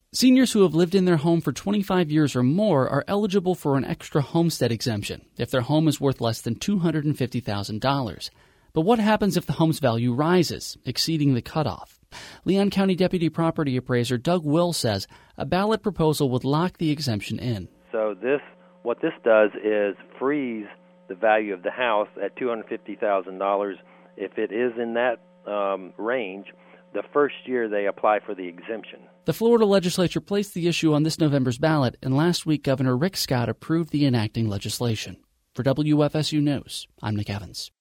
Seniors who have lived in their home for 25 years or more are eligible for an extra homestead exemption if their home is worth less than $250,000. But what happens if the home's value rises, exceeding the cutoff? Leon County Deputy Property Appraiser Doug Will says a ballot proposal would lock the exemption in. So what this does is freeze the value of the house at $250,000. If it is in that range, the first year they apply for the exemption. The Florida legislature placed the issue on this November's ballot, and last week Governor Rick Scott approved the enacting legislation. For WFSU News, I'm Nick Evans.